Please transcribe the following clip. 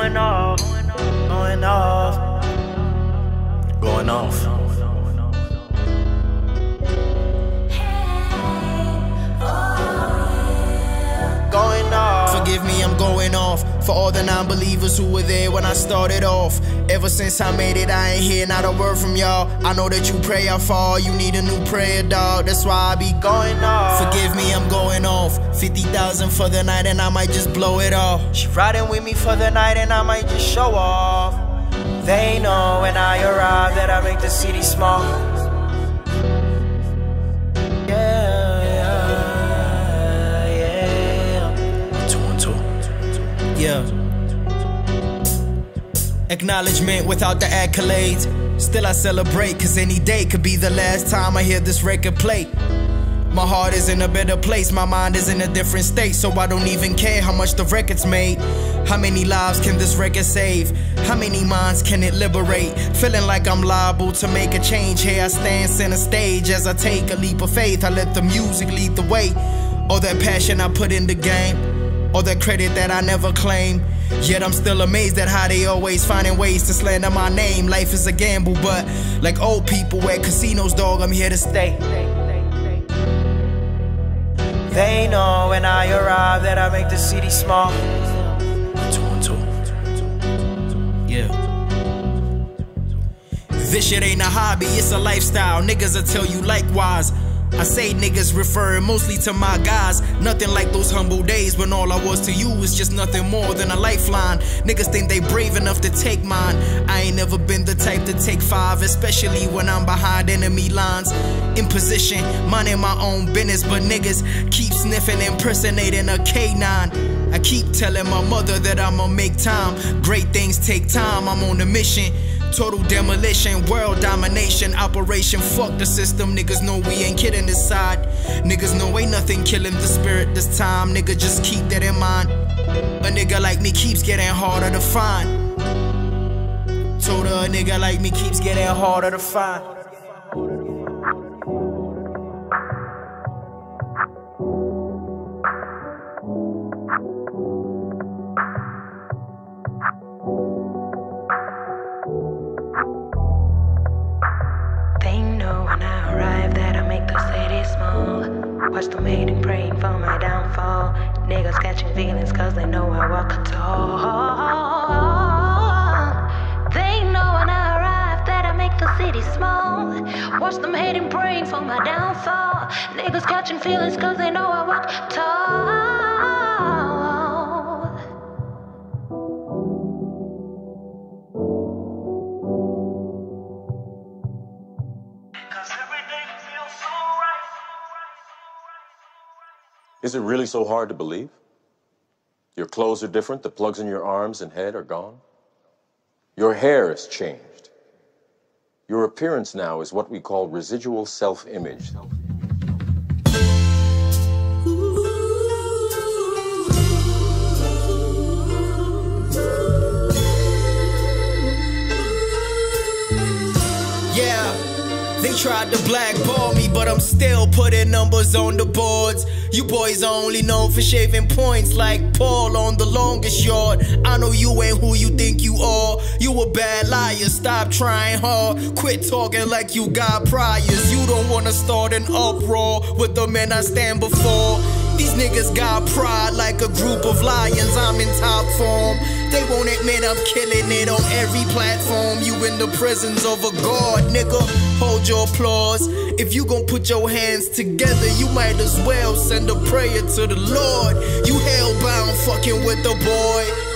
going off, going off, going off. Going off. Forgive me, I'm going off. For all the non-believers who were there when I started off. Ever since I made it, I ain't hear not a word from y'all. I know that you pray I fall, you need a new prayer, dog. That's why I be going off. Forgive me, I'm going off. 50,000 for the night and I might just blow it off. She riding with me for the night and I might just show off. They know when I arrive that I make the city small. Yeah. Acknowledgement without the accolades. Still I celebrate, cause any day could be the last time I hear this record play. My heart is in a better place, my mind is in a different state, so I don't even care how much the record's made. How many lives can this record save? How many minds can it liberate? Feeling like I'm liable to make a change. Here I stand center stage as I take a leap of faith. I let the music lead the way. All that passion I put in the game, all that credit that I never claim. Yet I'm still amazed at how they always finding ways to slander my name. Life is a gamble, but like old people at casinos, dog, I'm here to stay. They know when I arrive that I make the city small. 2 and 2. Yeah. This shit ain't a hobby, it's a lifestyle. Niggas will tell you likewise. I say niggas referring mostly to my guys. Nothing like those humble days when all I was to you was just nothing more than a lifeline. Niggas think they brave enough to take mine. I ain't never been the type to take 5, especially when I'm behind enemy lines. In position, minding my own business, but niggas keep sniffing, impersonating a K9. I keep telling my mother that I'ma make time. Great things take time, I'm on a mission. Total demolition, world domination, operation, fuck the system. Niggas know we ain't kidding this side. Niggas know ain't nothing killing the spirit this time. Nigga, just keep that in mind. A nigga like me keeps getting harder to find. Told her a nigga like me keeps getting harder to find. Watch them hating, praying for my downfall. Niggas catching feelings cause they know I walk tall. They know when I arrive that I make the city small. Watch them hating, praying for my downfall. Niggas catching feelings cause they know I walk tall. Is it really so hard to believe? Your clothes are different, the plugs in your arms and head are gone. Your hair has changed. Your appearance now is what we call residual self-image. Yeah, they tried to blackball me, but I'm still putting numbers on the boards. You boys are only known for shaving points like Paul on the longest yard. I know you ain't who you think you are. You a bad liar, stop trying hard. Quit talking like you got priors. You don't wanna start an uproar with the men I stand before. These niggas got pride like a group of lions. I'm in top form. They won't admit I'm killing it on every platform. You in the prisons of a god, nigga. Hold your applause. If you gon' put your hands together, you might as well send a prayer to the Lord. You hellbound fucking with the boy.